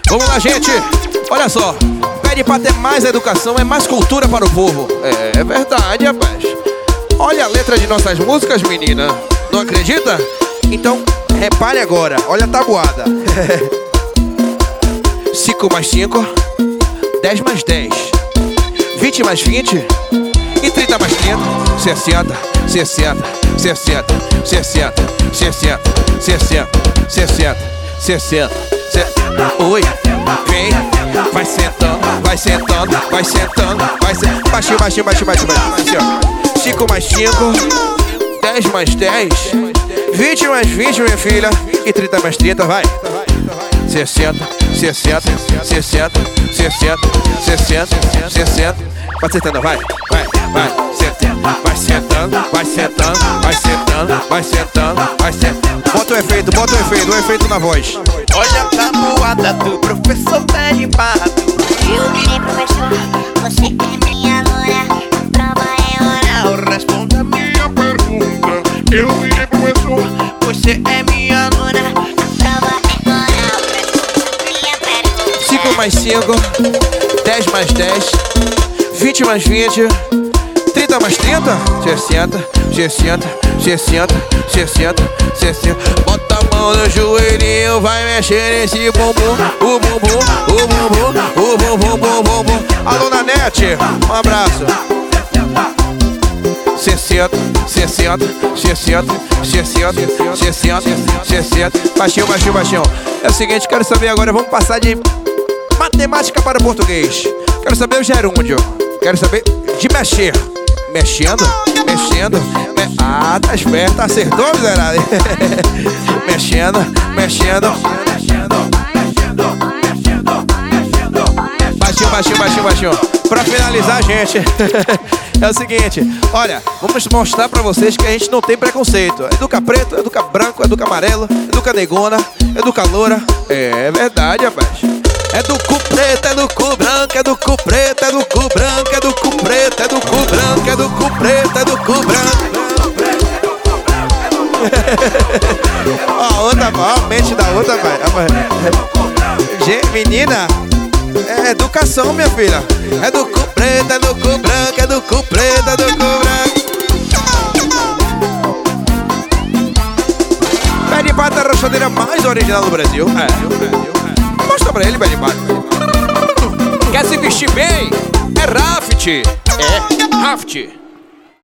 Vamos lá, gente. Olha só. Pé de pato é mais educação, é mais cultura para o povo. É verdade, rapaz. Olha a letra de nossas músicas, menina. Não acredita? Então, repare agora. Olha a tabuada. 5 mais 5, 10 mais 10, 20 mais 20 e 30 mais 30, 60, 60, 60, 60, 60, 60, 60, 60, 60. Oi, vem, vai sentando, vai sentando, vai sentando, vai sentando. Baixinho, baixinho, baixinho, baixinho, baixinho. 5 mais 5, 10 mais 10, 20 mais 20, minha filha, e 30 mais 30, vai. 60, 60, 60, 60, 60, 60. Vai sentando, vai, vai, vai, sentando, vai sentando, vai sentando, vai sentando, vai sentando, vai sentando. Bota o efeito na voz. Olha a tabuada do professor Pé de Pato. Eu virei professor, você é minha aluna. Prova é oral. Responda a minha pergunta. Eu virei professor, você é minha aluna. Prova é oral. Minha pergunta. 5 mais 5, 10 mais 10, 20 mais 20, 30 mais 30, 60, 60, 60, 60, 60. Bota a mão no joelhinho, vai mexer nesse bumbum. O bumbum, o bumbum, o bumbum, bum, bum, bum. Alô, Nanete, um abraço. 60, 60, 60, 60, 60, 60. Baixinho, baixinho, baixinho. É o seguinte, quero saber agora, vamos passar de matemática para o português. Quero saber o gerúndio. Quero saber de mexer. Mexendo, mexendo. Ah, tá esperto, acertou, miserável. Mexendo, mexendo. Baixinho, baixinho, baixinho, baixinho. Pra finalizar, gente, é o seguinte. Olha, vamos mostrar pra vocês que a gente não tem preconceito. Educa preto, educa branco, educa amarelo, educa negona, educa loura. É verdade, rapaz. É do cu preto, é do cu branco, é do cu preto, é do cu branco, é do cu preto, é do cu branco, é do cu preto, é do cu branco. Ó, a outra, ó, a mente da outra, vai. Gente, menina, é educação, minha filha. É do cu preto, é do cu branco, é do cu preto, é do cu branco. Pé de Pato é a rochadeira mais original do Brasil. Mostra pra ele, Pé de Pato. Quer se vestir bem? É Raft. É Raft.